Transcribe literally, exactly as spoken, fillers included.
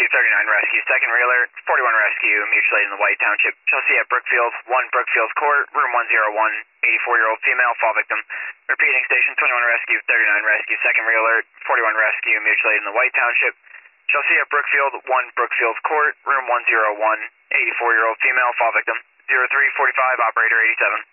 thirty-nine Rescue, second reeler, forty-one Rescue, mutual aid in the White Township. Chelsea at Brookfield, one Brookfield Court, room one oh one, eighty-four-year-old female, fall victim. Repeating, station twenty-one Rescue, thirty-nine Rescue, second reeler, forty-one Rescue, mutual aid in the White Township. Chelsea at Brookfield, one Brookfield Court, room one oh one, eighty-four-year-old female, fall victim. zero three forty-five, operator eighty-seven.